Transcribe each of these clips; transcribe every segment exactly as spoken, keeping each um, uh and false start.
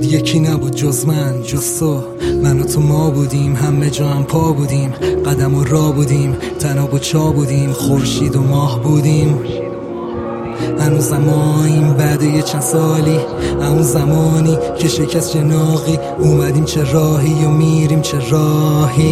یکی نبود جز من جز تو، من و تو ما بودیم، همه جا هم پا بودیم، قدم و را بودیم، تناب و چا بودیم، خورشید و ماه بودیم. هنوزم ماییم بعد یه چند سالی، همون زمانی که شکست جناقی، اومدیم چه راهی و میریم چه راهی.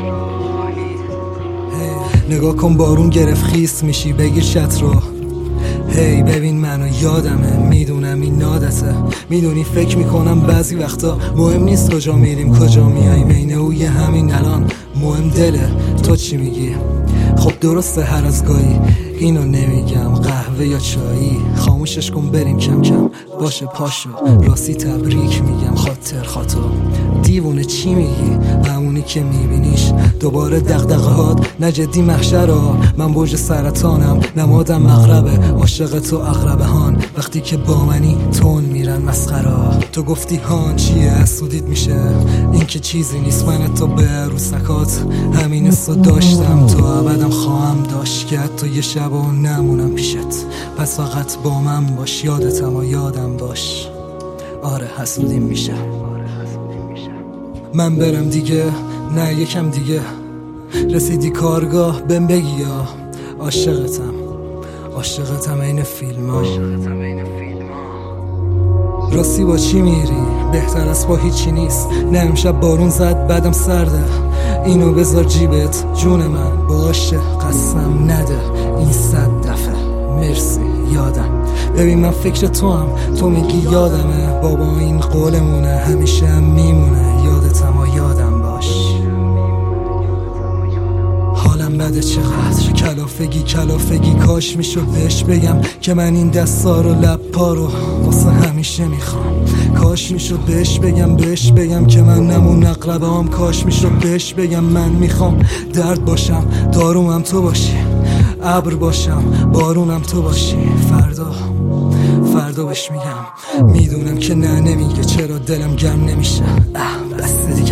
نگاه کن بارون گرفت خیس میشی، بگیر شط رو. هی ببین منو یادمه، میدونم این نادته، میدونی فکر میکنم بعضی وقتا مهم نیست کجا میریم کجا میاییم، اینه اوی همین الان مهم دله تو چی میگی. خب درسته هر از گاهی اینو نمیگم، قهوه یا چایی خاموشش کن بریم کم کم، باشه پاشو راستی تبریک میگم خاطر خاطر. دیوونه چی میگی؟ همونی که میبینیش دوباره دغدغه هات نجدی محشرا، من برج سرطانم نمادم اغربه، عاشق تو اغربه هان، وقتی که با منی تون میرن مسخرا. تو گفتی هان چیه اسودیت میشه، این که چیزی نیست، من تو به عروسکات همین اسو داشتم، تو ابدم خواهم داشت که تو یه شب و نمونم پیشت، پس فقط با من باش، یادتم و یادم باش. آره حسودیم میشه، من برم دیگه، نه یکم دیگه، رسیدی کارگاه بهم بگی یا عاشقتم، عاشقتم این فیلم ها. راستی با چی میری؟ بهتر از با هیچی نیست، نه امشب بارون زد بعدم سرده، اینو بذار جیبت جون من، باشه قسم نده این صد دفعه مرسی یادم. ببین من فکر تو هم، تو میگی یادمه، بابا این قولمونه همیشه هم میمونه، یادتم و یادم باش. حالم بده چقدر کلافگی کلافگی، کاش میشد بهش بگم که من این دستا رو لب پا رو واسه همیشه میخوام، کاش میشد بهش بگم بهش بگم که من نمون اقربه هم، کاش میشد بهش بگم من میخوام درد باشم دارومم تو باشی، ابر باشم بارونم تو باشی. فردا فردا بهش میگم، میدونم که نه نمیگه، چرا دلم گرم نمیشه، اه بس دیگه.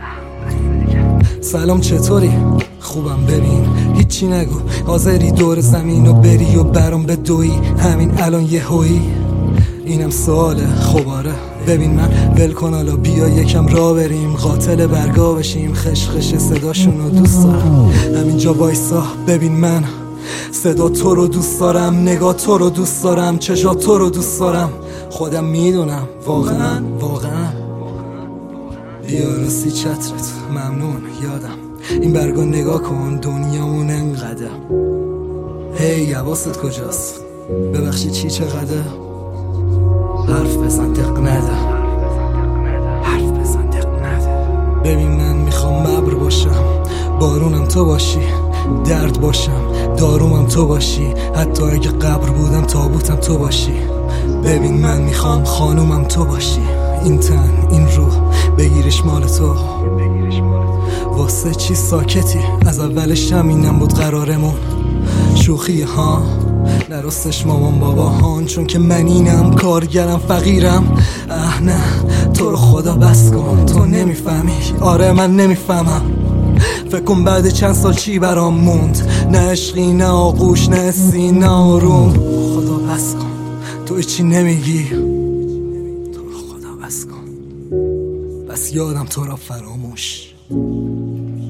سلام چطوری؟ خوبم ببین هیچی نگو، حاضری دور زمین و بری و برام به دوی همین الان یه هوی؟ اینم سواله. خب آره ببین من ول کن حالا، بیا یکم را بریم، قاتل برگا بشیم، خشخش صداشونو دوست دارم، همینجا وایسا ببین من صدا تو رو دوست دارم، نگاه تو رو دوست دارم، چشا تو رو دوست دارم، خودم میدونم واقعا واقعا. بیا راستی چترت ممنون یادم، این برگا نگاه کن دنیامون انقدر. هی حواست کجاست؟ ببخشی چی چقدر؟ حرف بزن دق نده، حرف بزن دق نده. ببین من میخوام ابر باشم بارونم تو باشی، درد باشم دارومم تو باشی، حتی اگه قبر بودم تابوتم تو باشی. ببین من میخوام خانومم تو باشی، این تن این روح بگیرش مال تو. واسه چی ساکتی؟ از اولش همینم بود قرارمون، شوخی ها نراستش مامان بابا هان، چون که من اینم کارگرم فقیرم. اه نه تو رو خدا بس کن، تو نمیفهمی، آره من نمیفهمم. فکر کن بعد چند سال چی برام موند، نه عشقی نه آغوش نه حسی نه آروم. خدا بس کن تو چی نمیگی، تو رو خدا بس کن، بس یادم تو را فراموش.